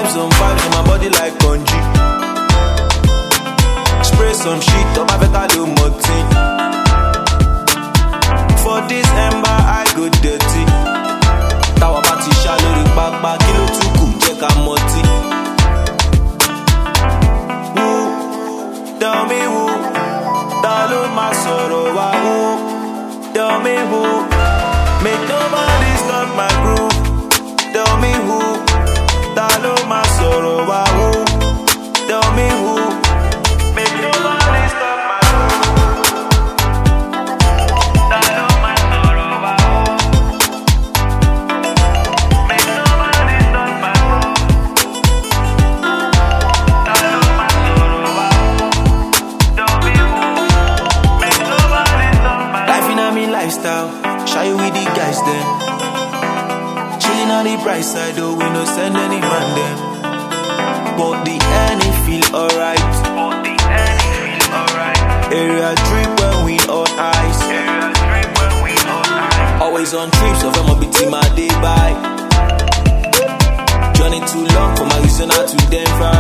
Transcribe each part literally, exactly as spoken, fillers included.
vibes on vibes on my body like Konji. Spray some shit up, I better do more thing. For this ember, I go dirty. Tawa party shallow, the back back, kilo tuku, check a moti. Who? Tell me who? Talo my sorrow, who? Tell me who? Make nobody stop my groove. Tell me who? Talo my sorrow, who? Tell me who? Make nobody stop my groove. Talo my sorrow, who? Make nobody stop my groove. Talo my sorrow, who? Tell me who? Make nobody stop my groove. Life in a me lifestyle, shy with the guys then. Chilling on the bright side, though we no send any man them. But the end it feel alright. But the end it feel alright. Area trip when we on ice. Area trip when we on ice. Always on trips, so I'ma be team my day by. Journey too long for my reason out to Denver.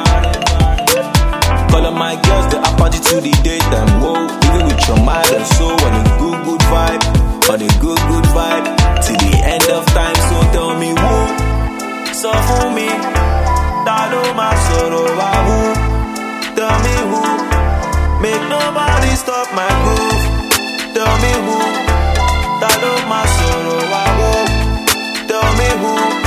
Call on my girls, the party to the daytime. Whoa, even with your mind and soul on a good good vibe, on a good good vibe till the end of time. So tell me who, so for me, Talo my sorrow, who? Tell me who, make nobody stop my groove. Tell me who, Talo my sorrow, who? Tell me who.